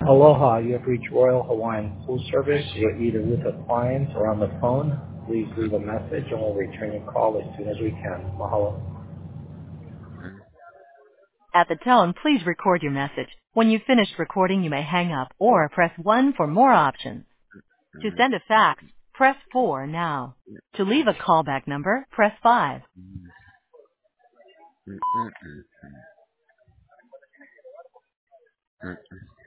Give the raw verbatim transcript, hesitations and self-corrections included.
Aloha, you have reached Royal Hawaiian Pool Service. You're either with a client or on the phone. Please leave a message and we'll return your call as soon as we can. Mahalo. At the tone, please record your message. When you've finished recording, you may hang up or press one for more options. To send a fax, press four now. To leave a callback number, press five. Mm-mm-mm. Mm-mm.